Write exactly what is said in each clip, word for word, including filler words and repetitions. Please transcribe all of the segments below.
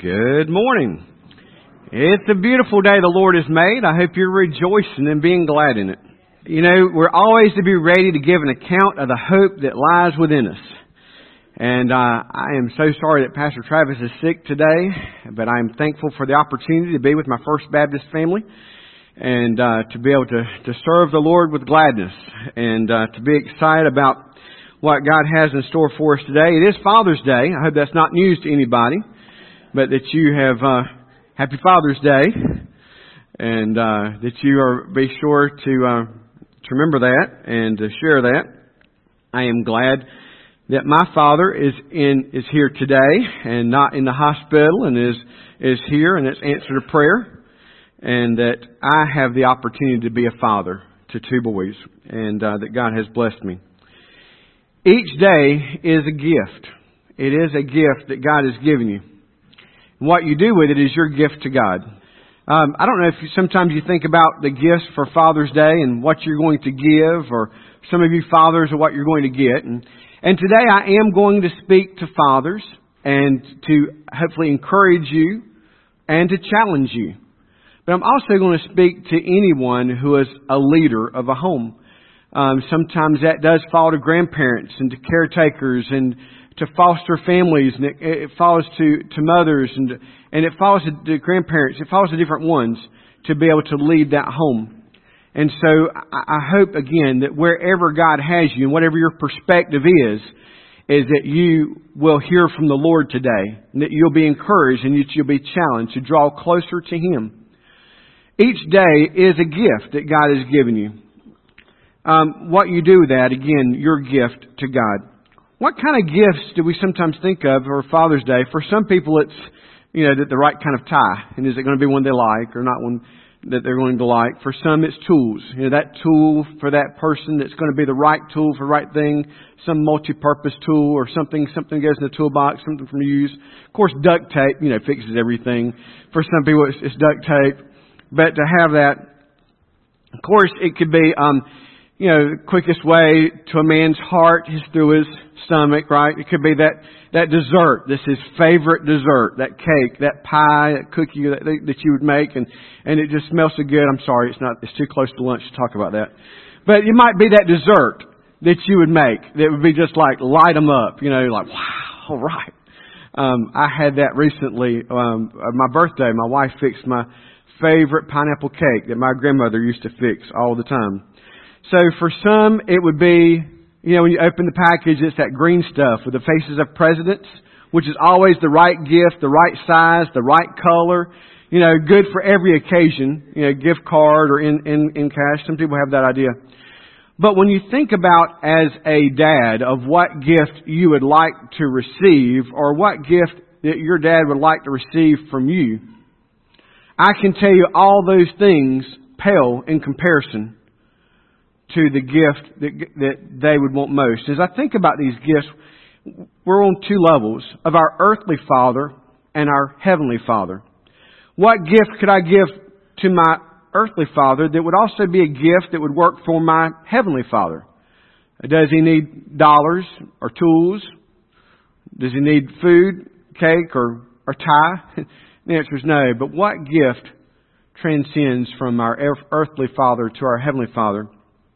Good morning. It's a beautiful day the Lord has made. I hope you're rejoicing and being glad in it. You know, we're always to be ready to give an account of the hope that lies within us. And uh, I am so sorry that Pastor Travis is sick today, but I'm thankful for the opportunity to be with my First Baptist family and uh, to be able to, to serve the Lord with gladness and uh, to be excited about what God has in store for us today. It is Father's Day. I hope that's not news to anybody, but that you have uh, Happy Father's Day, and uh, that you are be sure to uh, to remember that and to share that. I am glad that my father is in is here today and not in the hospital, and is is here and has answered a prayer, and that I have the opportunity to be a father to two boys, and uh, that God has blessed me. Each day is a gift. It is a gift that God has given you. And what you do with it is your gift to God. Um, I don't know if you, sometimes you think about the gifts for Father's Day and what you're going to give, or some of you fathers are what you're going to get. And, and today I am going to speak to fathers and to hopefully encourage you and to challenge you. But I'm also going to speak to anyone who is a leader of a home. Um, sometimes that does fall to grandparents and to caretakers and to foster families, and it, it falls to, to mothers, and and it falls to, to grandparents. It falls to different ones to be able to lead that home. And so I, I hope, again, that wherever God has you and whatever your perspective is, is that you will hear from the Lord today, and that you'll be encouraged and that you'll be challenged to draw closer to Him. Each day is a gift that God has given you. Um, what you do with that, again, your gift to God. What kind of gifts do we sometimes think of for Father's Day? For some people, it's, you know, the, the right kind of tie. And is it going to be one they like or not one that they're going to like? For some, it's tools. You know, that tool for that person that's going to be the right tool for the right thing. Some multi-purpose tool or something, something goes in the toolbox, something from use. Of course, duct tape, you know, fixes everything. For some people, it's, it's duct tape. But to have that, of course, it could be, um, you know, the quickest way to a man's heart is through his stomach, right? It could be that, that dessert. This is his favorite dessert, that cake, that pie, that cookie that, that you would make, and, and it just smells so good. I'm sorry, it's not, it's too close to lunch to talk about that. But it might be that dessert that you would make that would be just like light them up, you know, like, wow, all right. Um, I had that recently, um, on my birthday. My wife fixed my favorite pineapple cake that my grandmother used to fix all the time. So for some, it would be, you know, when you open the package, it's that green stuff with the faces of presidents, which is always the right gift, the right size, the right color, you know, good for every occasion, you know, gift card or in, in, in cash. Some people have that idea. But when you think about as a dad of what gift you would like to receive, or what gift that your dad would like to receive from you, I can tell you all those things pale in comparison to the gift that, that they would want most. As I think about these gifts, we're on two levels of our earthly Father and our Heavenly Father. What gift could I give to my earthly Father that would also be a gift that would work for my Heavenly Father? Does he need dollars or tools? Does he need food, cake, or, or tie? The answer is no. But what gift transcends from our earthly Father to our Heavenly Father?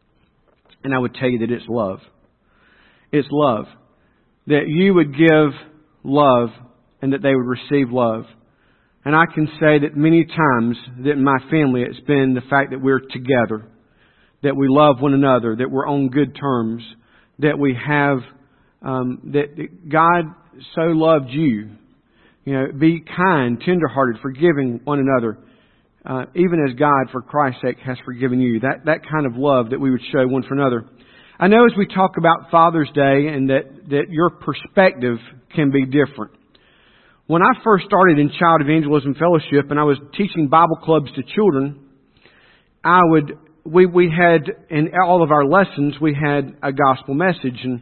And I would tell you that it's love. It's love. That you would give love and that they would receive love. And I can say that many times that in my family it's been the fact that we're together. That we love one another. That we're on good terms. That we have, um, that, that God so loved you. You know, be kind, tenderhearted, forgiving one another. Uh, even as God, for Christ's sake, has forgiven you. That that kind of love that we would show one for another. I know as we talk about Father's Day and that, that your perspective can be different. When I first started in Child Evangelism Fellowship and I was teaching Bible clubs to children, I would we we had in all of our lessons we had a gospel message, and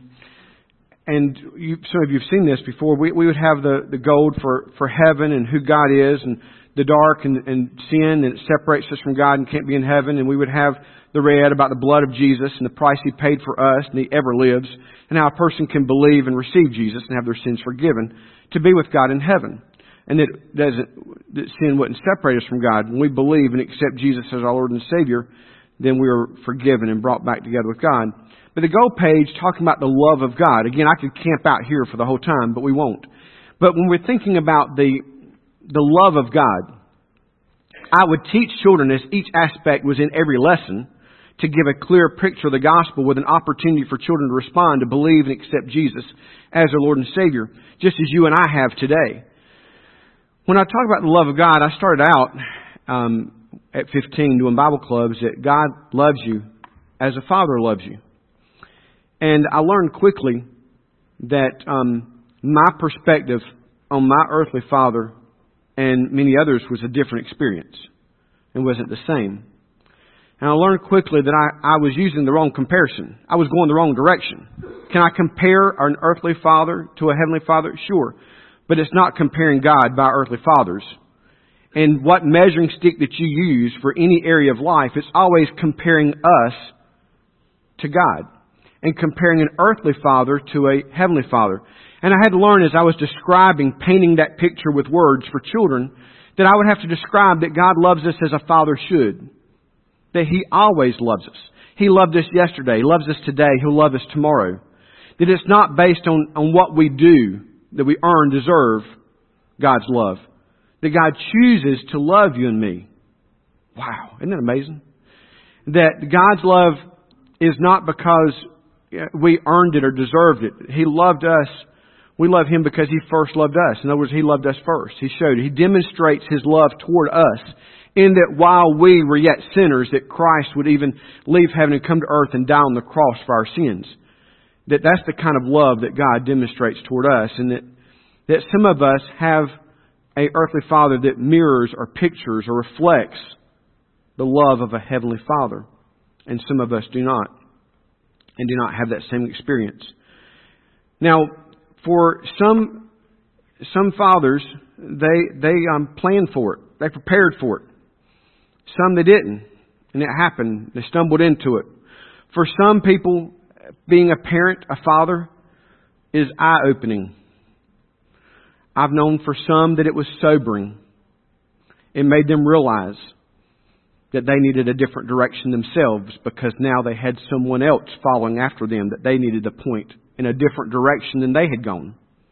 and you, some of you have seen this before. We we would have the, the gold for, for heaven and who God is, and the dark and, and sin, and it separates us from God and can't be in heaven. And we would have the red about the blood of Jesus and the price He paid for us, and He ever lives, and how a person can believe and receive Jesus and have their sins forgiven to be with God in heaven. and that doesn't that sin wouldn't separate us from God. When we believe and accept Jesus as our Lord and Savior, then we are forgiven and brought back together with God. But the goal page talking about the love of God. Again, I could camp out here for the whole time, but we won't. But when we're thinking about the the love of God, I would teach children as each aspect was in every lesson to give a clear picture of the gospel with an opportunity for children to respond, to believe and accept Jesus as their Lord and Savior, just as you and I have today. When I talk about the love of God, I started out um, at fifteen doing Bible clubs that God loves you as a father loves you. And I learned quickly that um, my perspective on my earthly father and many others was a different experience. It wasn't the same. And I learned quickly that I, I was using the wrong comparison. I was going the wrong direction. Can I compare an earthly father to a heavenly father? Sure. But it's not comparing God by earthly fathers. And what measuring stick that you use for any area of life, it's always comparing us to God. And comparing an earthly father to a heavenly father. And I had to learn as I was describing, painting that picture with words for children, that I would have to describe that God loves us as a father should. That He always loves us. He loved us yesterday. He loves us today. He'll love us tomorrow. That it's not based on, on what we do, that we earn, deserve God's love. That God chooses to love you and me. Wow, isn't that amazing? That God's love is not because we earned it or deserved it. He loved us. We love Him because He first loved us. In other words, He loved us first. He showed it. He demonstrates His love toward us in that while we were yet sinners, that Christ would even leave heaven and come to earth and die on the cross for our sins. That that's the kind of love that God demonstrates toward us. And that, that some of us have a earthly father that mirrors or pictures or reflects the love of a heavenly Father. And some of us do not. And do not have that same experience. Now, for some some fathers, they they um, planned for it. They prepared for it. Some they didn't, and it happened. They stumbled into it. For some people, being a parent, a father, is eye-opening. I've known for some that it was sobering. It made them realize that they needed a different direction themselves because now they had someone else following after them that they needed to point in a different direction than they had gone.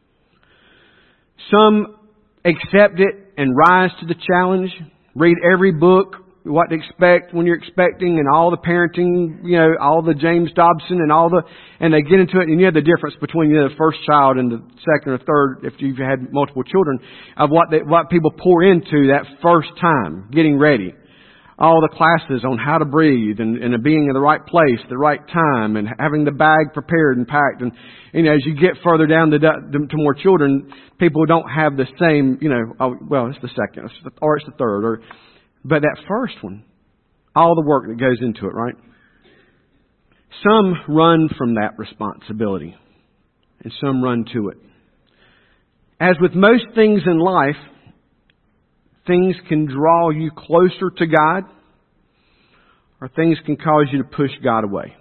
Some accept it and rise to the challenge, read every book, what to expect when you're expecting and all the parenting, you know, all the James Dobson and all the, and they get into it and you have the difference between you know, the first child and the second or third, if you've had multiple children, of what they, what people pour into that first time, getting ready. All the classes on how to breathe and, and being in the right place, the right time, and having the bag prepared and packed. And you know, as you get further down to, to more children, people don't have the same. You know, oh, well, it's the second, or it's the third, or but that first one, all the work that goes into it, right? Some run from that responsibility, and some run to it. As with most things in life, things can draw you closer to God, or things can cause you to push God away.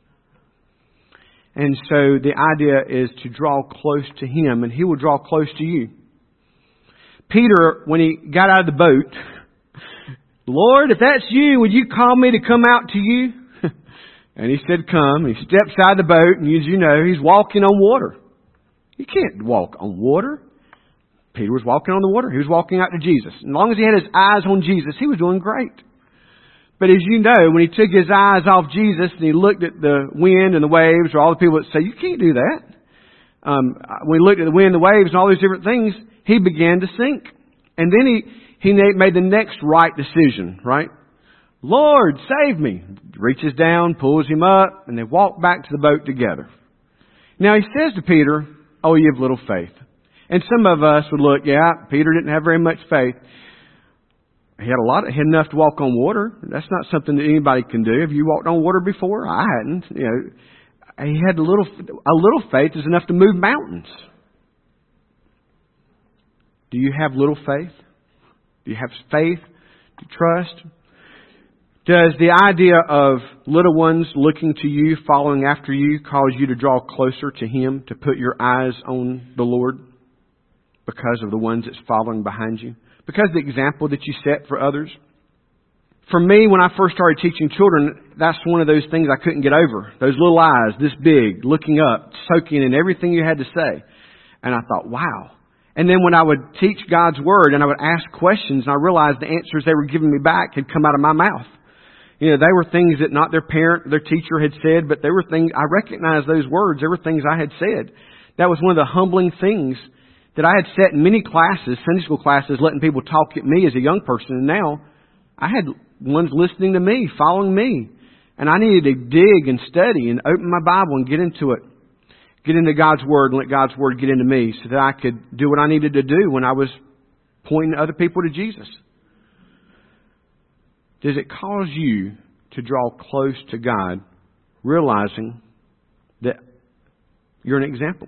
And so the idea is to draw close to Him, and He will draw close to you. Peter, when he got out of the boat, Lord, if that's you, would you call me to come out to you? And He said, come. He steps out of the boat, and as you know, he's walking on water. You can't walk on water. Peter was walking on the water. He was walking out to Jesus. As long as he had his eyes on Jesus, he was doing great. But as you know, when he took his eyes off Jesus and he looked at the wind and the waves, or all the people that say, you can't do that. Um, when he looked at the wind, the waves, and all these different things, he began to sink. And then he, he made the next right decision, right? Lord, save me. Reaches down, pulls him up, and they walk back to the boat together. Now he says to Peter, oh, you have little faith. And some of us would look, yeah, Peter didn't have very much faith. He had a lot, he had enough to walk on water. That's not something that anybody can do. Have you walked on water before? I hadn't. You know, he had a little, a little faith is enough to move mountains. Do you have little faith? Do you have faith to trust? Does the idea of little ones looking to you, following after you, cause you to draw closer to Him, to put your eyes on the Lord? because of the ones that's following behind you, because of the example that you set for others. For me, when I first started teaching children, that's one of those things I couldn't get over. Those little eyes, this big, looking up, soaking in everything you had to say. And I thought, wow. And then when I would teach God's Word and I would ask questions and I realized the answers they were giving me back had come out of my mouth. You know, they were things that not their parent, their teacher had said, but they were things, I recognized those words. They were things I had said. That was one of the humbling things that I had sat in many classes, Sunday school classes, letting people talk at me as a young person. And now I had ones listening to me, following me. And I needed to dig and study and open my Bible and get into it. Get into God's Word and let God's Word get into me so that I could do what I needed to do when I was pointing other people to Jesus. Does it cause you to draw close to God, realizing that you're an example?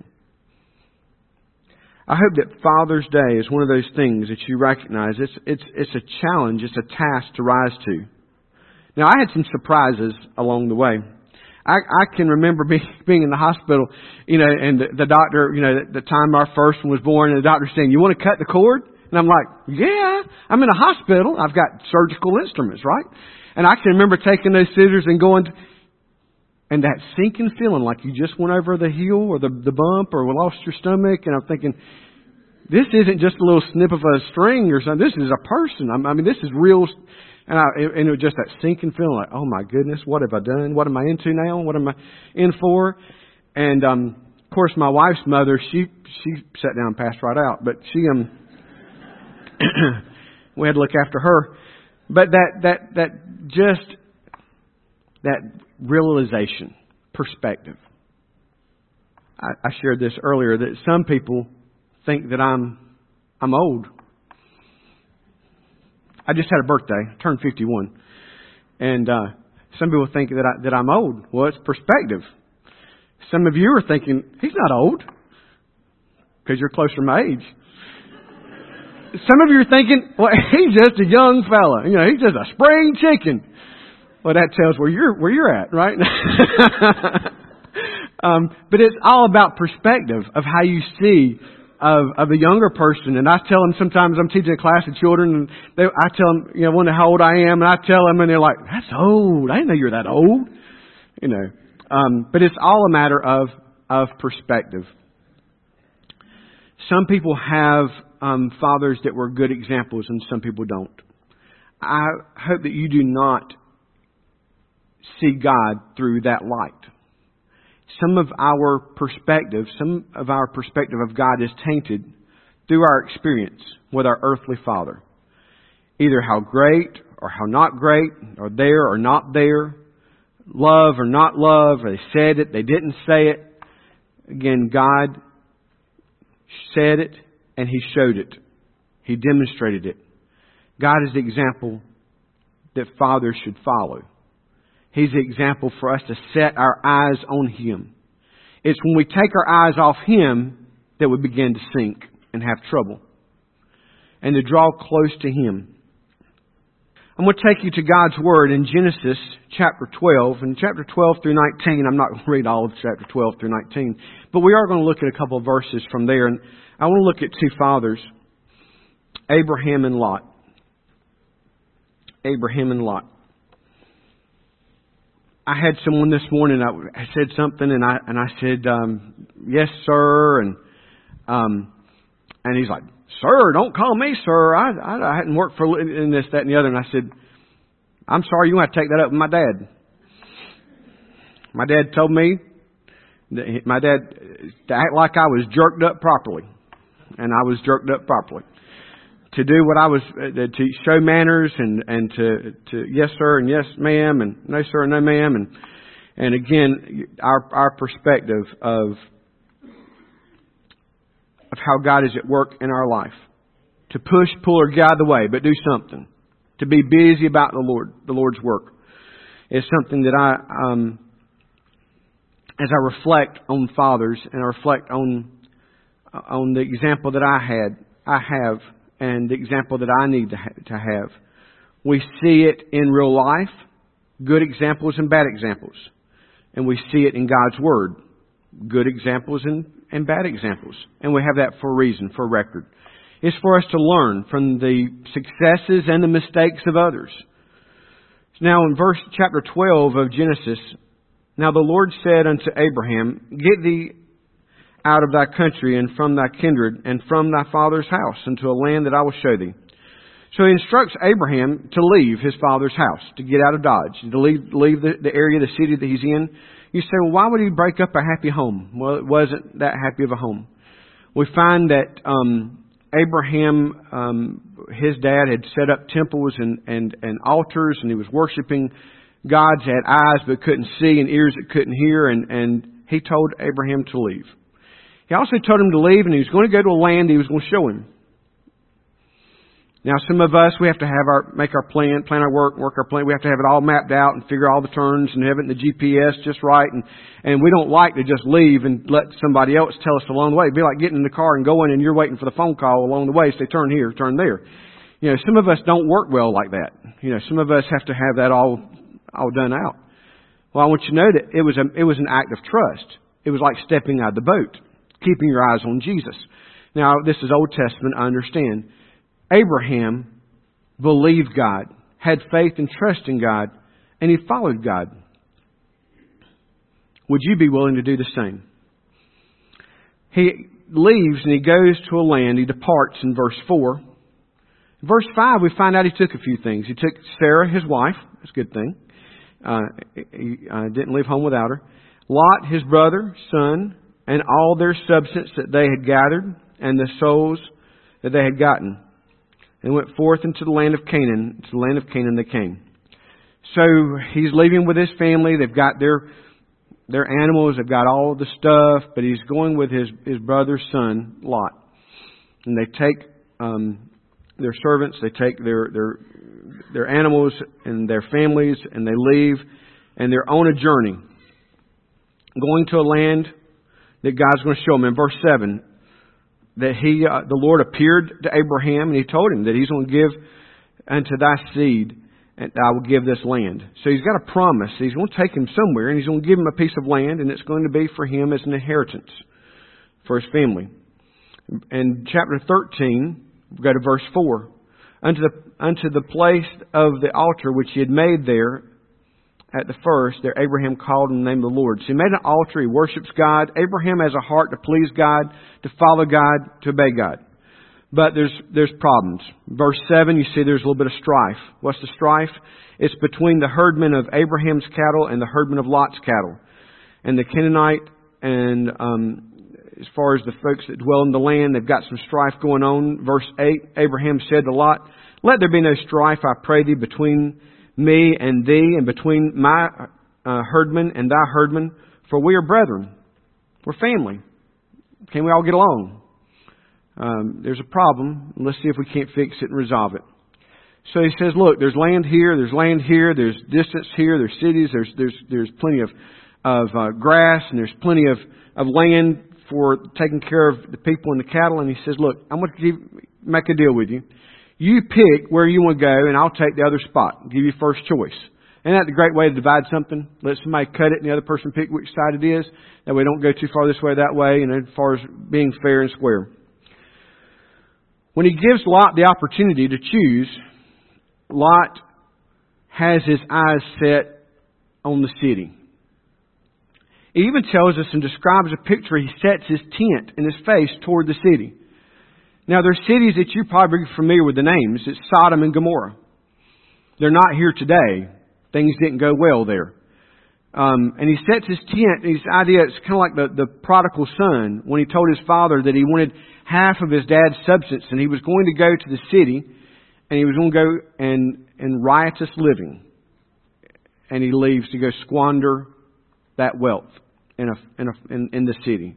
I hope that Father's Day is one of those things that you recognize. It's, it's, it's a challenge. It's a task to rise to. Now, I had some surprises along the way. I, I can remember being, being in the hospital, you know, and the, the doctor, you know, the, the time our first one was born, and the doctor saying, "You want to cut the cord?" And I'm like, "Yeah, I'm in a hospital. I've got surgical instruments, right?" And I can remember taking those scissors and going, to, and that sinking feeling like you just went over the heel or the, the bump or lost your stomach. And I'm thinking, this isn't just a little snip of a string or something. This is a person. I, I mean, this is real. And, I, and it was just that sinking feeling like, oh my goodness, what have I done? What am I into now? What am I in for? And, um, of course, my wife's mother, she, she sat down and passed right out, but she, um, we had to look after her. But that, that, that just, that realization, perspective. I, I shared this earlier that some people think that I'm, I'm old. I just had a birthday. I turned fifty-one. And uh, some people think that, I, that I'm old. Well, it's perspective. Some of you are thinking, he's not old because you're closer to my age. Some of you are thinking, well, he's just a young fella. You know, he's just a spring chicken. Well, that tells where you're where you're at, right? um, but it's all about perspective of how you see Of, of a younger person. And I tell them sometimes I'm teaching a class of children and they, I tell them, you know, wonder how old I am, and I tell them and they're like, that's old. I didn't know you're that old. You know, um, but it's all a matter of, of perspective. Some people have, um, fathers that were good examples and some people don't. I hope that you do not see God through that light. Some of our perspective, some of our perspective of God is tainted through our experience with our earthly father. Either how great or how not great, or there or not there, love or not love, or they said it, they didn't say it. Again, God said it and He showed it. He demonstrated it. God is the example that fathers should follow. He's the example for us to set our eyes on Him. It's when we take our eyes off Him that we begin to sink and have trouble. And to draw close to Him. I'm going to take you to God's Word in Genesis chapter twelve. In chapter twelve through nineteen, I'm not going to read all of chapter twelve through nineteen. But we are going to look at a couple of verses from there. And I want to look at two fathers. Abraham and Lot. Abraham and Lot. I had someone this morning, I said something and I, and I said, um, yes, sir. And, um, and he's like, sir, don't call me sir. I, I, I hadn't worked for in this, that, and the other. And I said, I'm sorry, you want to take that up with my dad. My dad told me that my dad to act like I was jerked up properly. And I was jerked up properly. To do what I was, uh, to show manners and, and to, to yes sir and yes ma'am and no sir and no ma'am. And, and again, our, our perspective of, of how God is at work in our life. To push, pull, or get out of the way, but do something. To be busy about the Lord, the Lord's work is something that I, um, as I reflect on fathers and I reflect on, on the example that I had, I have, and the example that I need to, ha- to have. We see it in real life, good examples and bad examples. And we see it in God's Word. good examples and, and bad examples. And we have that for a reason, for a record. It's for us to learn from the successes and the mistakes of others. Now in verse chapter twelve of Genesis, now the Lord said unto Abraham, Get thee out of thy country and from thy kindred and from thy father's house into a land that I will show thee. So he instructs Abraham to leave his father's house, to get out of Dodge, to leave, leave the, the area, the city that he's in. You say, well, why would he break up a happy home? Well, it wasn't that happy of a home. We find that um, Abraham, um, his dad had set up temples and, and, and altars, and he was worshiping gods that had eyes but couldn't see and ears that couldn't hear, and, and he told Abraham to leave. He also told him to leave, and he was going to go to a land he was going to show him. Now, some of us, we have to have our, make our plan, plan our work, work our plan. We have to have it all mapped out and figure all the turns and have it in the G P S just right. And, and we don't like to just leave and let somebody else tell us along the way. It'd be like getting in the car and going and you're waiting for the phone call along the way. Say, turn here, turn there. You know, some of us don't work well like that. You know, some of us have to have that all, all done out. Well, I want you to know that it was a, it was an act of trust. It was like stepping out of the boat, keeping your eyes on Jesus. Now, this is Old Testament, I understand. Abraham believed God, had faith and trust in God, and he followed God. Would you be willing to do the same? He leaves and he goes to a land. He departs in verse four. In verse five, we find out he took a few things. He took Sarah, his wife. That's a good thing. Uh, he uh, didn't leave home without her. Lot, his brother, son, and all their substance that they had gathered, and the souls that they had gotten. And went forth into the land of Canaan. To the land of Canaan they came. So he's leaving with his family. They've got their their animals. They've got all the stuff. But he's going with his, his brother's son, Lot. And they take um, their servants. They take their, their, their animals and their families. And they leave. And they're on a journey. Going to a land that God's going to show them. In verse seven. That he, uh, the Lord appeared to Abraham and he told him that he's going to give unto thy seed and I will give this land. So he's got a promise. He's going to take him somewhere and he's going to give him a piece of land and it's going to be for him as an inheritance for his family. And chapter thirteen, we go to verse four. Unto the, unto the place of the altar which he had made there at the first, there Abraham called in the name of the Lord. So he made an altar. He worships God. Abraham has a heart to please God, to follow God, to obey God. But there's there's problems. Verse seven, you see there's a little bit of strife. What's the strife? It's between the herdmen of Abraham's cattle and the herdmen of Lot's cattle. And the Canaanite and um, as far as the folks that dwell in the land, they've got some strife going on. Verse eight, Abraham said to Lot, Let there be no strife, I pray thee, between me and thee, and between my uh, herdmen and thy herdmen, for we are brethren. We're family. Can we all get along? Um, there's a problem. Let's see if we can't fix it and resolve it. So he says, look, there's land here, there's land here, there's distance here, there's cities, there's there's there's plenty of of uh, grass, and there's plenty of, of land for taking care of the people and the cattle. And he says, look, I'm going to give, make a deal with you. You pick where you want to go, and I'll take the other spot. Give you first choice. Isn't that the great way to divide something? Let somebody cut it, and the other person pick which side it is. That way, don't go too far this way, that way, and as far as being fair and square. When he gives Lot the opportunity to choose, Lot has his eyes set on the city. It even tells us and describes a picture. He sets his tent and his face toward the city. Now, there's cities that you're probably familiar with the names. It's Sodom and Gomorrah. They're not here today. Things didn't go well there. Um, and he sets his tent. And his idea, it's kind of like the, the prodigal son when he told his father that he wanted half of his dad's substance. And he was going to go to the city and he was going to go and, and riotous living. And he leaves to go squander that wealth in, a, in, a, in, in the city.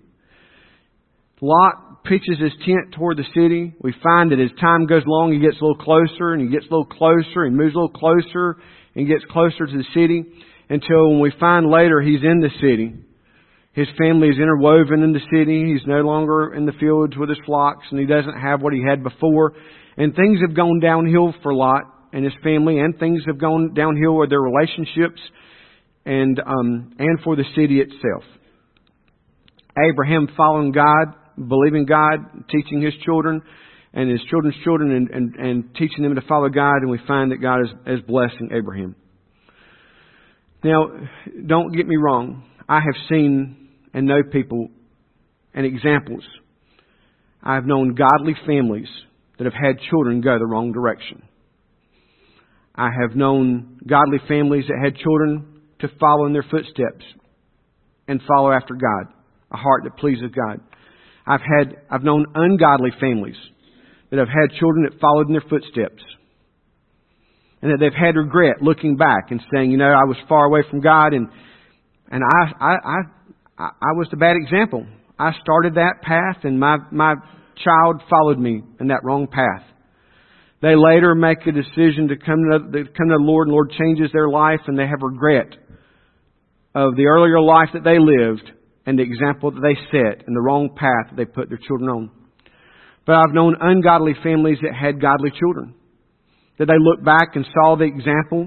Lot pitches his tent toward the city. We find that as time goes along, he gets a little closer and he gets a little closer and moves a little closer and gets closer to the city until when we find later he's in the city. His family is interwoven in the city. He's no longer in the fields with his flocks and he doesn't have what he had before. And things have gone downhill for Lot and his family, and things have gone downhill with their relationships and um, and for the city itself. Abraham following God, believing God, teaching his children and his children's children and, and, and teaching them to follow God, and we find that God is, is blessing Abraham. Now, don't get me wrong. I have seen and know people and examples. I have known godly families that have had children go the wrong direction. I have known godly families that had children to follow in their footsteps and follow after God, a heart that pleases God. I've had, I've known ungodly families that have had children that followed in their footsteps, and that they've had regret looking back and saying, you know, I was far away from God, and and I I I, I was the bad example. I started that path, and my my child followed me in that wrong path. They later make a decision to come to the, come to the Lord, and the Lord changes their life, and they have regret of the earlier life that they lived and the example that they set and the wrong path that they put their children on. But I've known ungodly families that had godly children, that they looked back and saw the example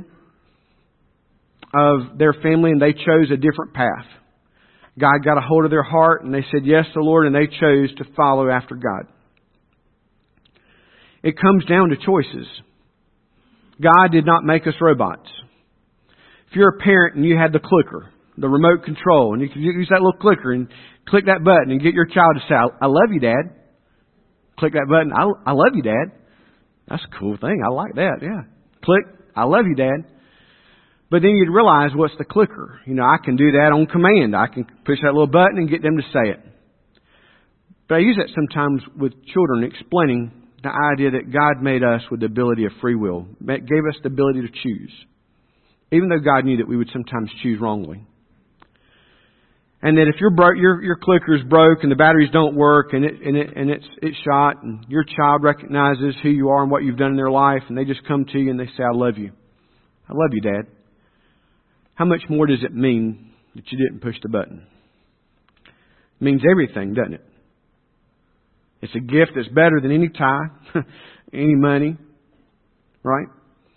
of their family and they chose a different path. God got a hold of their heart and they said yes to the Lord, and they chose to follow after God. It comes down to choices. God did not make us robots. If you're a parent and you had the clicker, the remote control, and you could use that little clicker and click that button and get your child to say, I love you, Dad. Click that button. I, I love you, Dad. That's a cool thing. I like that. Yeah. Click. I love you, Dad. But then you'd realize what's the clicker. You know, I can do that on command. I can push that little button and get them to say it. But I use that sometimes with children, explaining the idea that God made us with the ability of free will. Gave us the ability to choose. Even though God knew that we would sometimes choose wrongly. And that if your bro- your your clicker's broke and the batteries don't work and it and it and it's it's shot, and your child recognizes who you are and what you've done in their life, and they just come to you and they say, I love you. I love you, Dad. How much more does it mean that you didn't push the button? It means everything, doesn't it? It's a gift that's better than any tie, any money, right?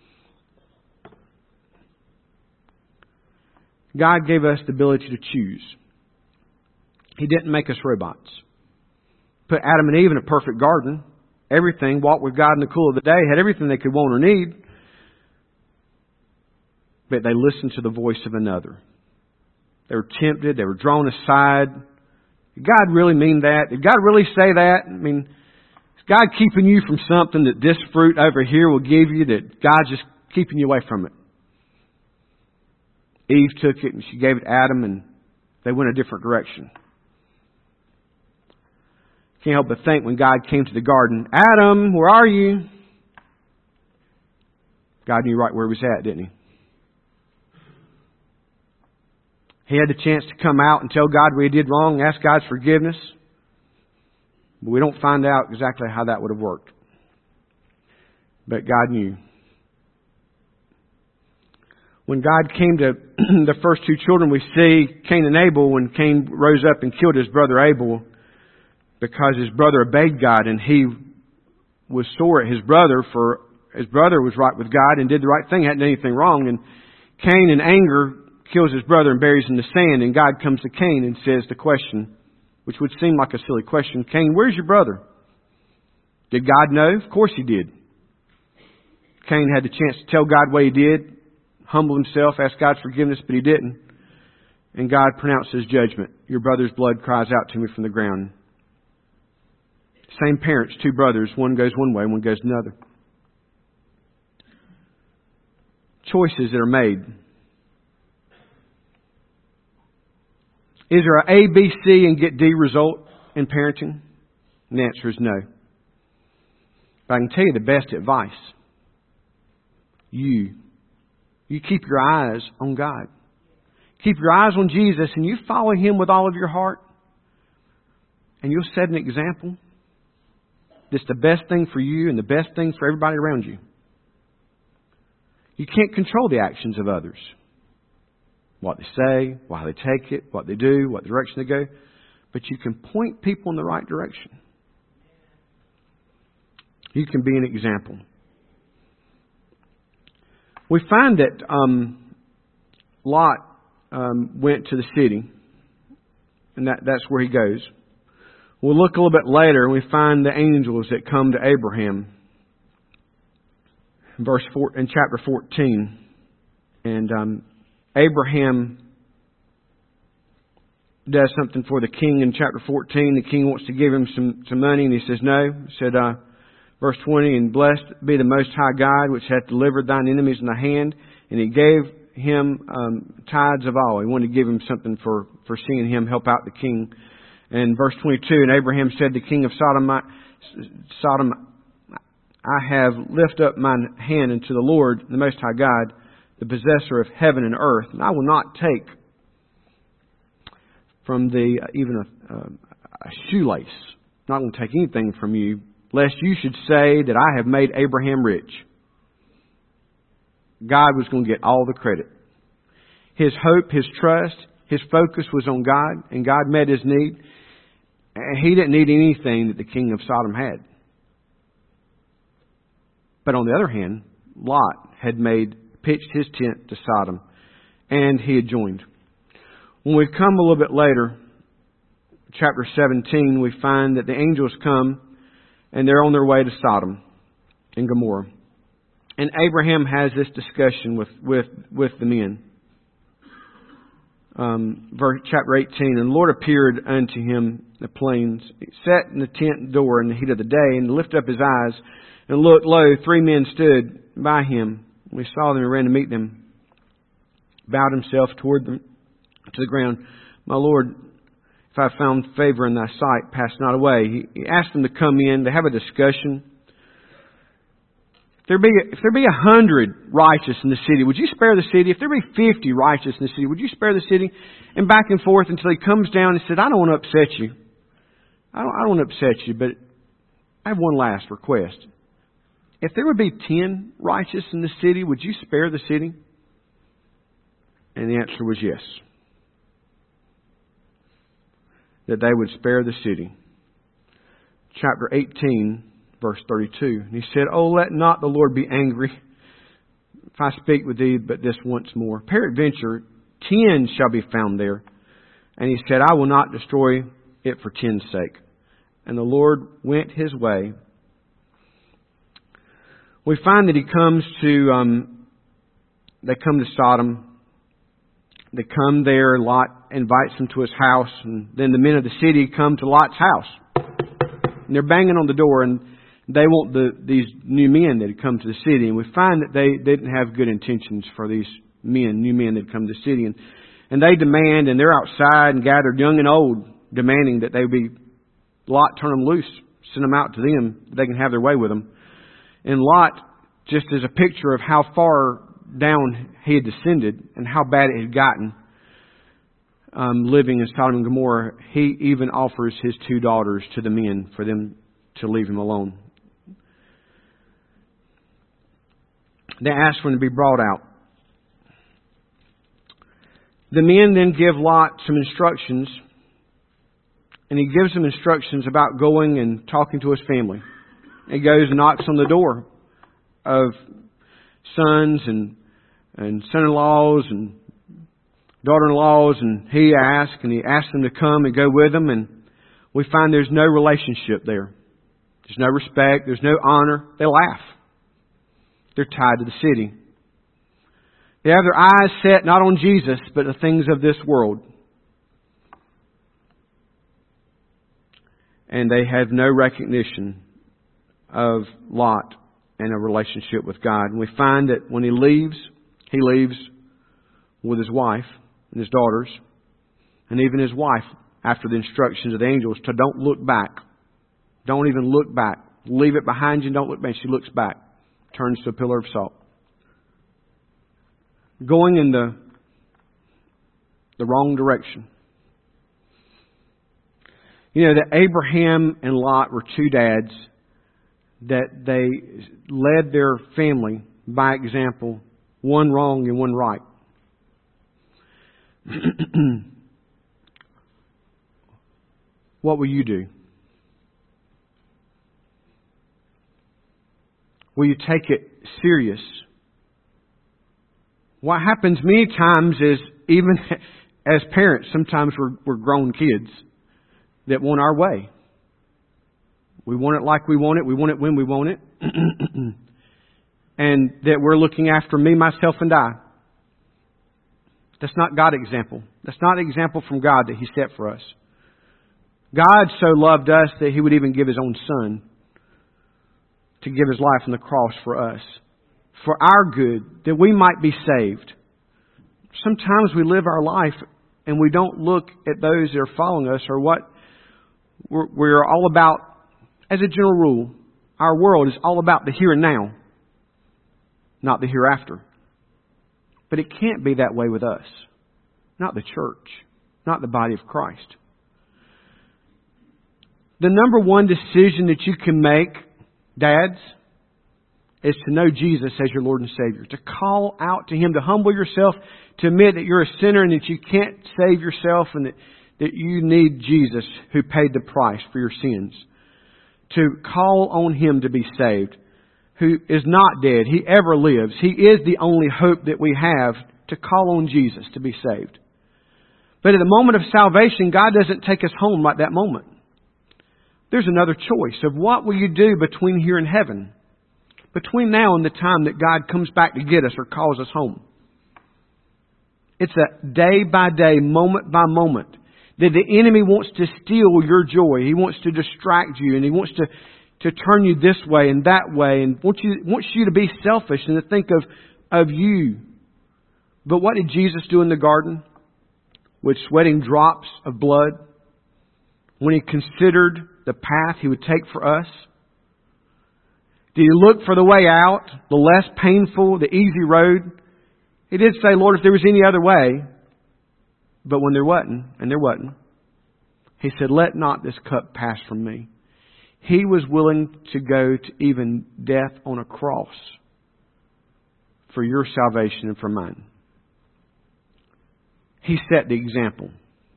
God gave us the ability to choose. He didn't make us robots. Put Adam and Eve in a perfect garden. Everything, walked with God in the cool of the day, had everything they could want or need. But they listened to the voice of another. They were tempted. They were drawn aside. Did God really mean that? Did God really say that? I mean, is God keeping you from something that this fruit over here will give you, that God's just keeping you away from it? Eve took it and she gave it to Adam, and they went a different direction. Can't help but think when God came to the garden, Adam, where are you? God knew right where he was at, didn't he? He had the chance to come out and tell God what he did wrong, ask God's forgiveness. But we don't find out exactly how that would have worked. But God knew. When God came to the first two children, we see Cain and Abel, when Cain rose up and killed his brother Abel because his brother obeyed God, and he was sore at his brother for his brother was right with God and did the right thing, hadn't done anything wrong. And Cain, in anger, kills his brother and buries him in the sand. And God comes to Cain and says the question, which would seem like a silly question, Cain, where's your brother? Did God know? Of course he did. Cain had the chance to tell God what he did, humble himself, ask God's forgiveness, but he didn't. And God pronounced his judgment. Your brother's blood cries out to me from the ground. Same parents, two brothers. One goes one way, one goes another. Choices that are made. Is there an A, B, C, and get D result in parenting? And the answer is no. But I can tell you the best advice. You. You keep your eyes on God. Keep your eyes on Jesus, and you follow Him with all of your heart. And you'll set an example that's the best thing for you and the best thing for everybody around you. You can't control the actions of others. What they say, how they take it, what they do, what direction they go. But you can point people in the right direction. You can be an example. We find that um, Lot um, went to the city. and that, that's where he goes. We'll look a little bit later and we find the angels that come to Abraham. In verse four, in chapter fourteen. And um, Abraham does something for the king in chapter fourteen. The king wants to give him some, some money, and he says no. He said, uh, verse twenty, and blessed be the Most High God, which hath delivered thine enemies in thy hand. And he gave him um, tithes of all. He wanted to give him something for, for seeing him help out the king. And verse twenty-two, and Abraham said, the king of Sodom, Sodom, I have lifted up mine hand unto the Lord, the Most High God, the possessor of heaven and earth, and I will not take from thee even a, a, a shoelace. I'm not going to take anything from you, lest you should say that I have made Abraham rich. God was going to get all the credit. His hope, his trust, his focus was on God, and God met his need. And he didn't need anything that the king of Sodom had. But on the other hand, Lot had made, pitched his tent to Sodom, and he had joined. When we come a little bit later, chapter seventeen, we find that the angels come, and they're on their way to Sodom and Gomorrah. And Abraham has this discussion with, with, with the men. Um, verse, chapter eighteen, and the Lord appeared unto him in the plains. He sat in the tent door in the heat of the day, and lifted up his eyes, and looked, lo, three men stood by him. We saw them and ran to meet them, bowed himself toward them to the ground. My Lord, if I have found favor in thy sight, pass not away. He, he asked them to come in. They have a discussion. If there be if there be a hundred righteous in the city, would you spare the city? If there be fifty righteous in the city, would you spare the city? And back and forth until he comes down and said, I don't want to upset you. I don't, I don't want to upset you, but I have one last request. If there would be ten righteous in the city, would you spare the city? And the answer was yes. That they would spare the city. Chapter eighteen, verse thirty-two. And he said, Oh, let not the Lord be angry if I speak with thee but this once more. Peradventure, ten shall be found there. And he said, I will not destroy it for ten's sake. And the Lord went his way. We find that he comes to, um, they come to Sodom. They come there. Lot invites them to his house. And then the men of the city come to Lot's house. And they're banging on the door. And they want the, these new men that had come to the city. And we find that they, they didn't have good intentions for these men, new men that had come to the city. And, and they demand, and they're outside and gathered, young and old, demanding that they be, Lot turn them loose, send them out to them, they can have their way with them. And Lot, just as a picture of how far down he had descended and how bad it had gotten, um, living in Sodom and Gomorrah, he even offers his two daughters to the men for them to leave him alone. They ask for him to be brought out. The men then give Lot some instructions, and he gives them instructions about going and talking to his family. He goes and knocks on the door of sons and and son-in-laws and daughter-in-laws, and he asks, and he asks them to come and go with him, and we find there's no relationship there. There's no respect. There's no honor. They laugh. They're tied to the city. They have their eyes set not on Jesus, but the things of this world. And they have no recognition of Lot and a relationship with God. And we find that when he leaves, he leaves with his wife and his daughters, and even his wife, after the instructions of the angels, to don't look back. Don't even look back. Leave it behind you and don't look back. She looks back, turns to a pillar of salt. Going in the, the wrong direction. You know, that Abraham and Lot were two dads, that they led their family by example, one wrong and one right. What will you do? Will you take it serious? What happens many times is, even as parents, sometimes we're, we're grown kids that want our way. We want it like we want it. We want it when we want it. And that we're looking after me, myself, and I. That's not God's example. That's not an example from God that He set for us. God so loved us that He would even give His own Son to give His life on the cross for us, for our good, that we might be saved. Sometimes we live our life and we don't look at those that are following us or what we're, we're all about. As a general rule, our world is all about the here and now, not the hereafter. But it can't be that way with us. Not the church. Not the body of Christ. The number one decision that you can make, dads, is to know Jesus as your Lord and Savior. To call out to Him, to humble yourself, to admit that you're a sinner and that you can't save yourself and that, that you need Jesus who paid the price for your sins. To call on Him to be saved, who is not dead. He ever lives. He is the only hope that we have, to call on Jesus to be saved. But at the moment of salvation, God doesn't take us home like that moment. There's another choice of what will you do between here and heaven. Between now and the time that God comes back to get us or calls us home. It's a day by day, moment by moment, that the enemy wants to steal your joy. He wants to distract you and he wants to, to turn you this way and that way and wants you, wants you to be selfish and to think of, of you. But what did Jesus do in the garden with sweating drops of blood when He considered the path He would take for us? Did He look for the way out, the less painful, the easy road? He did say, Lord, if there was any other way. But when there wasn't, and there wasn't, He said, let not this cup pass from me. He was willing to go to even death on a cross for your salvation and for mine. He set the example.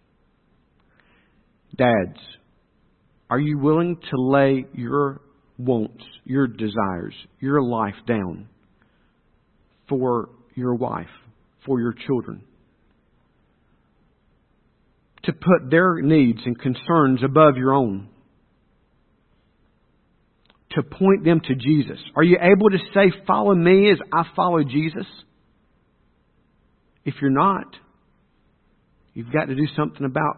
Dads, are you willing to lay your wants, your desires, your life down for your wife, for your children? To put their needs and concerns above your own. To point them to Jesus. Are you able to say, follow me as I follow Jesus? If you're not, you've got to do something about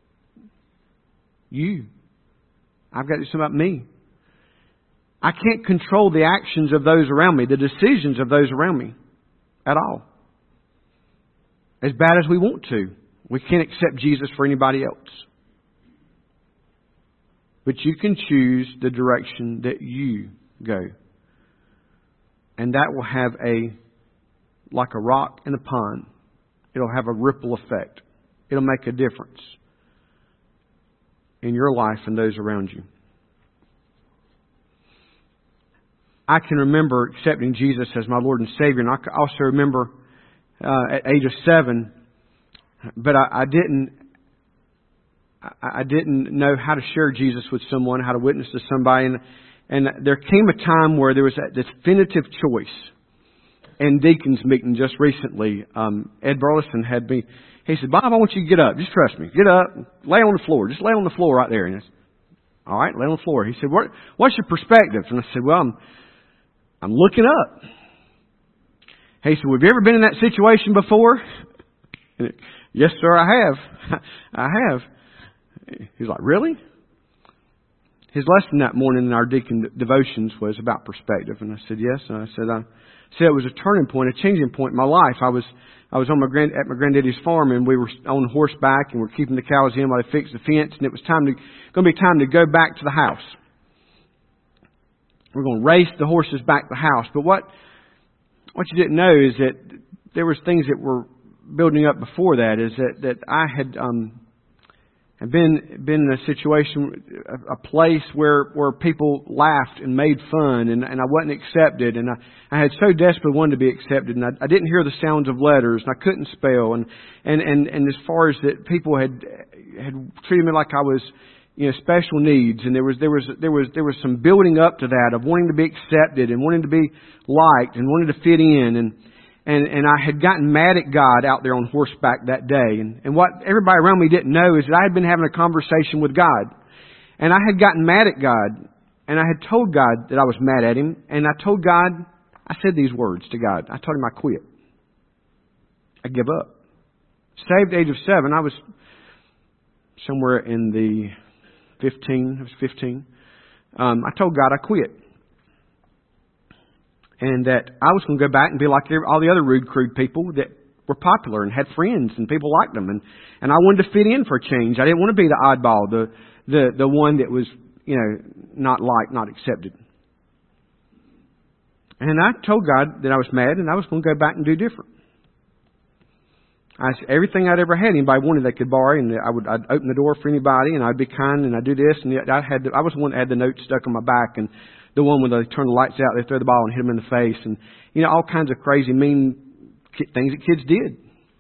you. I've got to do something about me. I can't control the actions of those around me, the decisions of those around me at all. As bad as we want to. We can't accept Jesus for anybody else. But you can choose the direction that you go. And that will have a, like a rock in a pond, it'll have a ripple effect. It'll make a difference in your life and those around you. I can remember accepting Jesus as my Lord and Savior. And I also remember uh, at age of seven, But I, I didn't. I, I didn't know how to share Jesus with someone, how to witness to somebody, and and there came a time where there was a definitive choice. In deacons meeting just recently, um, Ed Burleson had me. He said, "Bob, I want you to get up. Just trust me. Get up, lay on the floor. Just lay on the floor right there." And I said, "All right, lay on the floor." He said, "What? What's your perspective?" And I said, "Well, I'm I'm looking up." He said, "Well, have you ever been in that situation before?" And, yes, sir, I have. I have. He's like, really? His lesson that morning in our deacon devotions was about perspective. And I said, yes. And I said, I said it was a turning point, a changing point in my life. I was I was on my grand at my granddaddy's farm, and we were on horseback, and we're keeping the cows in while they fixed the fence, and it was time to going to be time to go back to the house. We're going to race the horses back to the house. But what what you didn't know is that there was things that were building up before that. Is that that I had um, had been been in a situation, a, a place where where people laughed and made fun, and, and I wasn't accepted, and I, I had so desperately wanted to be accepted, and I, I didn't hear the sounds of letters, and I couldn't spell, and and and, and as far as that, people had had treated me like I was, you know, special needs, and there was there was there was there was some building up to that of wanting to be accepted and wanting to be liked and wanting to fit in, and And, and I had gotten mad at God out there on horseback that day. And, and what everybody around me didn't know is that I had been having a conversation with God. And I had gotten mad at God. And I had told God that I was mad at Him. And I told God, I said these words to God. I told Him I quit. I give up. Saved at the age of seven. I was somewhere in the fifteen. I was fifteen. Um, I told God I quit. And that I was going to go back and be like all the other rude, crude people that were popular and had friends and people liked them. And, and I wanted to fit in for a change. I didn't want to be the oddball, the, the, the one that was, you know, not liked, not accepted. And I told God that I was mad and I was going to go back and do different. I, everything I'd ever had, anybody wanted, they could borrow, and I would, I'd open the door for anybody, and I'd be kind, and I'd do this, and I had, the, I was the one that had the note stuck on my back, and the one when they turn the lights out, they throw the ball and hit them in the face, and you know, all kinds of crazy, mean things that kids did.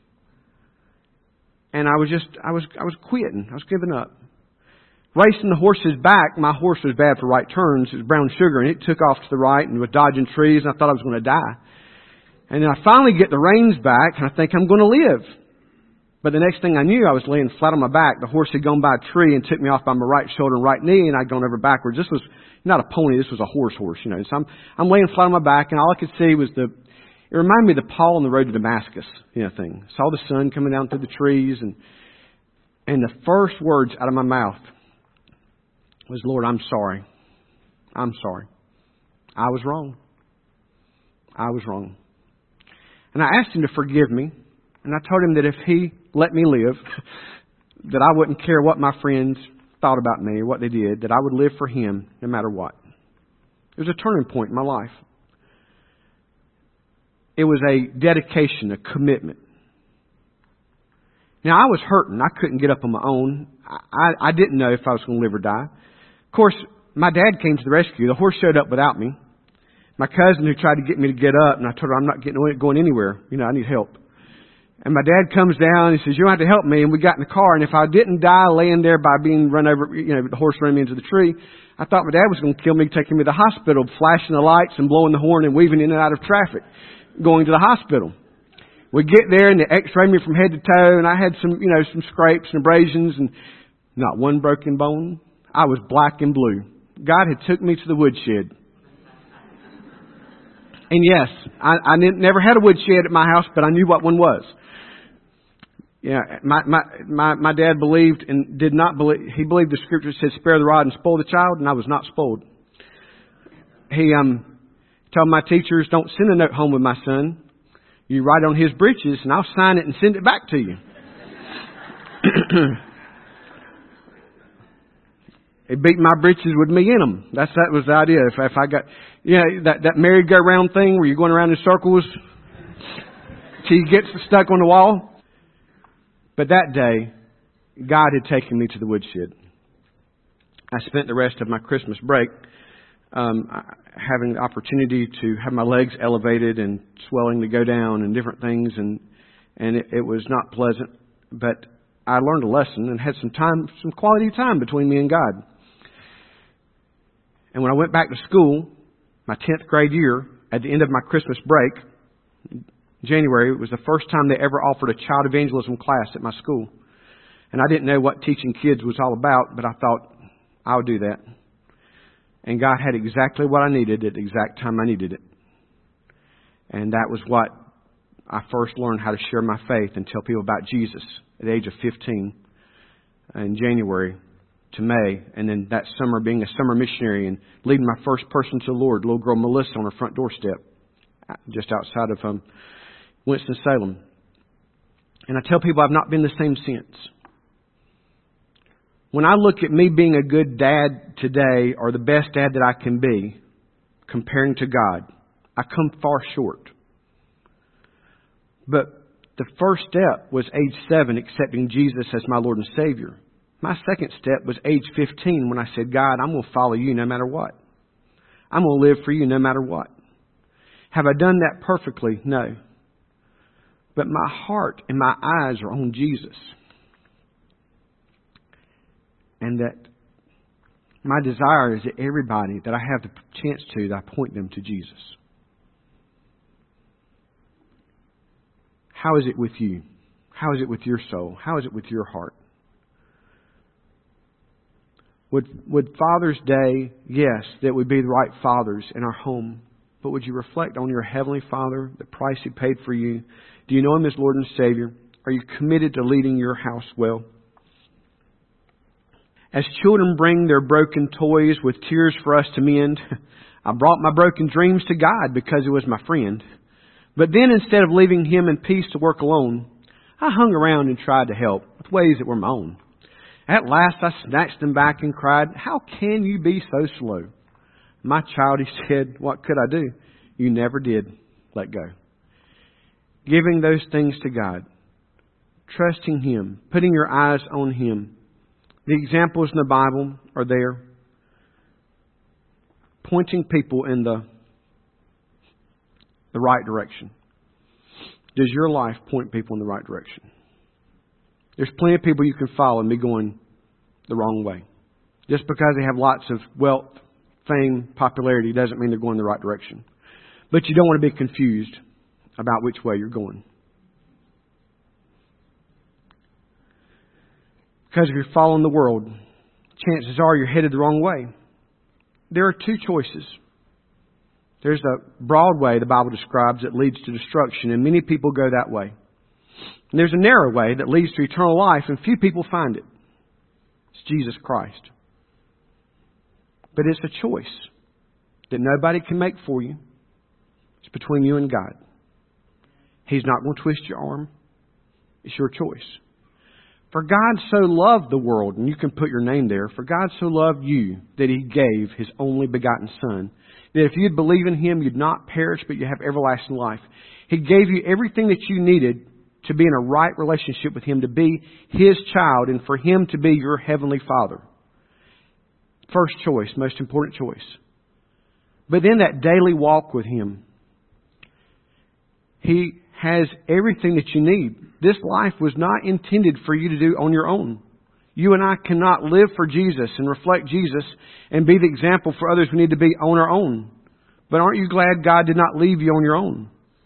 And I was just, I was, I was quitting, I was giving up. Racing the horse's back, my horse was bad for right turns. It was brown sugar, and it took off to the right and was dodging trees, and I thought I was going to die. And then I finally get the reins back, and I think I'm going to live. But the next thing I knew, I was laying flat on my back. The horse had gone by a tree and took me off by my right shoulder and right knee, and I'd gone over backwards. This was not a pony. This was a horse horse, you know. So I'm, I'm laying flat on my back, and all I could see was the, it reminded me of the Paul on the road to Damascus, you know, thing. Saw the sun coming down through the trees, and, and the first words out of my mouth was, Lord, I'm sorry. I'm sorry. I was wrong. I was wrong. And I asked Him to forgive me. And I told Him that if He let me live, that I wouldn't care what my friends thought about me or what they did, that I would live for Him no matter what. It was a turning point in my life. It was a dedication, a commitment. Now, I was hurting. I couldn't get up on my own. I, I, I didn't know if I was going to live or die. Of course, my dad came to the rescue. The horse showed up without me. My cousin who tried to get me to get up, and I told her I'm not getting going anywhere. You know, I need help. And my dad comes down and he says, you don't have to help me. And we got in the car. And if I didn't die laying there by being run over, you know, the horse ran me into the tree, I thought my dad was going to kill me, taking me to the hospital, flashing the lights and blowing the horn and weaving in and out of traffic, going to the hospital. We get there and they x-rayed me from head to toe, and I had some, you know, some scrapes and abrasions and not one broken bone. I was black and blue. God had took me to the woodshed. And yes, I, I never had a woodshed at my house, but I knew what one was. Yeah, my, my, my, my dad believed and did not believe, he believed the scripture said, spare the rod and spoil the child, and I was not spoiled. He, um, told my teachers, don't send a note home with my son. You write on his breeches and I'll sign it and send it back to you. He beat my breeches with me in them. That's, that was the idea. If, if I got, you know, that, that merry-go-round thing where you're going around in circles till you get stuck on the wall. But that day, God had taken me to the woodshed. I spent the rest of my Christmas break um, having the opportunity to have my legs elevated and swelling to go down and different things, and and it, it was not pleasant. But I learned a lesson and had some time, some quality time between me and God. And when I went back to school, my tenth grade year, at the end of my Christmas break, January, it was the first time they ever offered a child evangelism class at my school. And I didn't know what teaching kids was all about, but I thought, I'll do that. And God had exactly what I needed at the exact time I needed it. And that was what I first learned how to share my faith and tell people about Jesus at the age of fifteen in January to May. And then that summer being a summer missionary and leading my first person to the Lord, little girl Melissa, on her front doorstep just outside of um, Winston-Salem. And I tell people I've not been the same since. When I look at me being a good dad today, or the best dad that I can be, comparing to God, I come far short. But the first step was age seven, accepting Jesus as my Lord and Savior. My second step was age fifteen, when I said, God, I'm going to follow you no matter what. I'm going to live for you no matter what. Have I done that perfectly? No. But my heart and my eyes are on Jesus. And that my desire is that everybody that I have the chance to, that I point them to Jesus. How is it with you? How is it with your soul? How is it with your heart? Would, would Father's Day, yes, that would be the right fathers in our home. But would you reflect on your Heavenly Father, the price He paid for you? Do you know Him as Lord and Savior? Are you committed to leading your house well? As children bring their broken toys with tears for us to mend, I brought my broken dreams to God because He was my friend. But then instead of leaving Him in peace to work alone, I hung around and tried to help with ways that were my own. At last I snatched them back and cried, "How can you be so slow?" "My child," He said, "what could I do? You never did let go." Giving those things to God, trusting Him, putting your eyes on Him. The examples in the Bible are there, pointing people in the, the right direction. Does your life point people in the right direction? There's plenty of people you can follow and be going the wrong way. Just because they have lots of wealth, fame, popularity doesn't mean they're going the right direction. But you don't want to be confused about which way you're going. Because if you're following the world, chances are you're headed the wrong way. There are two choices. There's a broad way the Bible describes that leads to destruction, and many people go that way. And there's a narrow way that leads to eternal life, and few people find it. It's Jesus Christ. But it's a choice that nobody can make for you. It's between you and God. He's not going to twist your arm. It's your choice. For God so loved the world, and you can put your name there, for God so loved you that He gave His only begotten Son, that if you'd believe in Him, you'd not perish, but you have everlasting life. He gave you everything that you needed to be in a right relationship with Him, to be His child, and for Him to be your Heavenly Father. First choice, most important choice. But then that daily walk with Him. He has everything that you need. This life was not intended for you to do on your own. You and I cannot live for Jesus and reflect Jesus and be the example for others we need to be on our own. But aren't you glad God did not leave you on your own?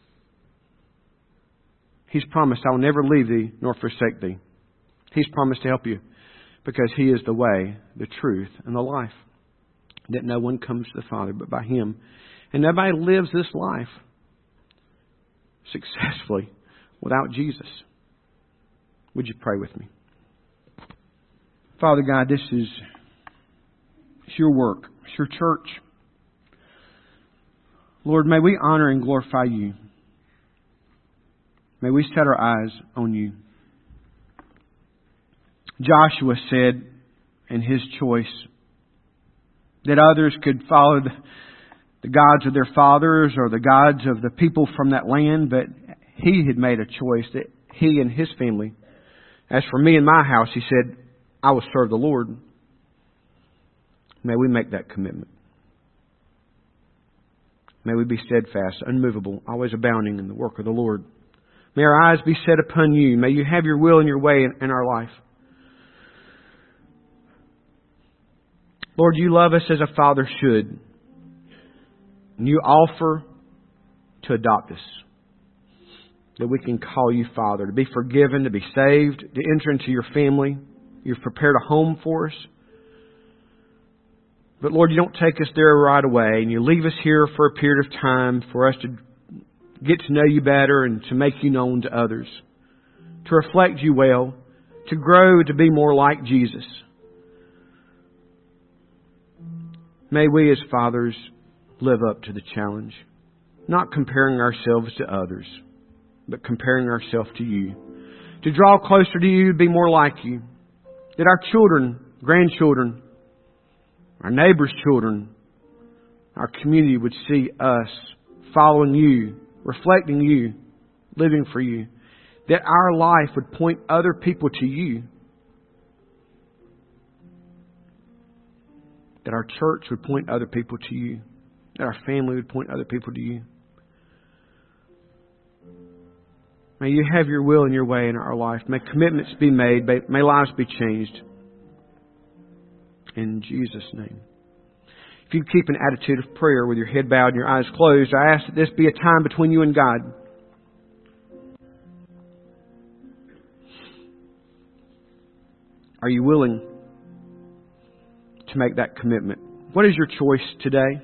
He's promised, "I will never leave thee nor forsake thee." He's promised to help you because He is the way, the truth, and the life. That no one comes to the Father but by Him. And nobody lives this life successfully without Jesus. Would you pray with me? Father God, this is it's your work. It's your church. Lord, may we honor and glorify You. May we set our eyes on You. Joshua said in his choice that others could follow the, the gods of their fathers or the gods of the people from that land, but he had made a choice that he and his family, as for me and my house, he said, I will serve the Lord. May we make that commitment. May we be steadfast, unmovable, always abounding in the work of the Lord. May our eyes be set upon You. May You have Your will and Your way in, in our life. Lord, You love us as a father should. And You offer to adopt us. That we can call You Father, to be forgiven, to be saved, to enter into Your family. You've prepared a home for us. But Lord, You don't take us there right away, and You leave us here for a period of time for us to get to know You better and to make You known to others. To reflect You well, to grow to be more like Jesus. May we as fathers live up to the challenge, not comparing ourselves to others, but comparing ourselves to You. To draw closer to You, to be more like You. That our children, grandchildren, our neighbors' children, our community would see us following You, reflecting You, living for You. That our life would point other people to You. That our church would point other people to You. That our family would point other people to You. May You have Your will and Your way in our life. May commitments be made. May lives be changed. In Jesus' name. If you keep an attitude of prayer with your head bowed and your eyes closed, I ask that this be a time between you and God. Are you willing to make that commitment? What is your choice today?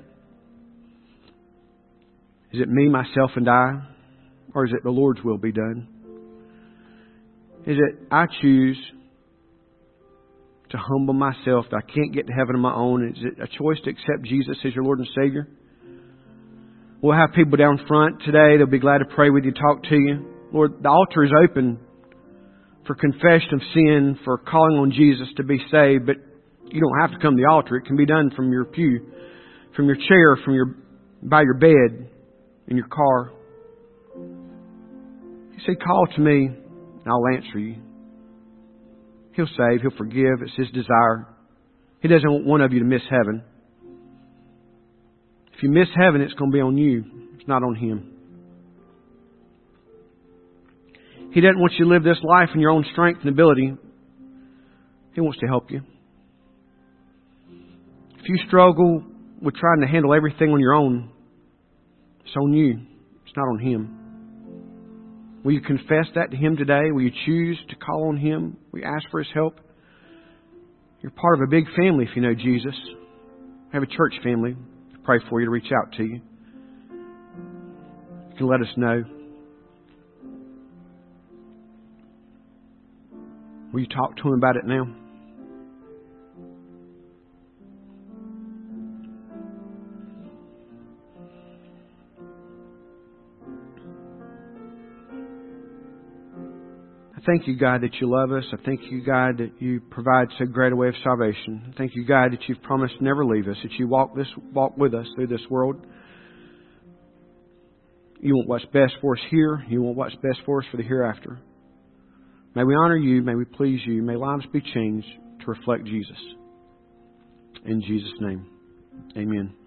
Is it me, myself, and I? Or is it the Lord's will be done? Is it I choose to humble myself, that I can't get to heaven on my own? Is it a choice to accept Jesus as your Lord and Savior? We'll have people down front today. They'll be glad to pray with you, talk to you. Lord, the altar is open for confession of sin, for calling on Jesus to be saved, but you don't have to come to the altar. It can be done from your pew, from your chair, from your by your bed, in your car. You say, call to me, and I'll answer you. He'll save. He'll forgive. It's His desire. He doesn't want one of you to miss heaven. If you miss heaven, it's going to be on you. It's not on Him. He doesn't want you to live this life in your own strength and ability. He wants to help you. If you struggle with trying to handle everything on your own, it's on you. It's not on Him. Will you confess that to Him today? Will you choose to call on Him? Will you ask for His help? You're part of a big family if you know Jesus. We have a church family to pray for you, to reach out to you. You can let us know. Will you talk to Him about it now? I thank you, God, that you love us. I thank you, God, that you provide so great a way of salvation. I thank you, God, that you've promised to never leave us, that you walk this walk with us through this world. You want what's best for us here. You want what's best for us for the hereafter. May we honor you. May we please you. May lives be changed to reflect Jesus. In Jesus' name, amen.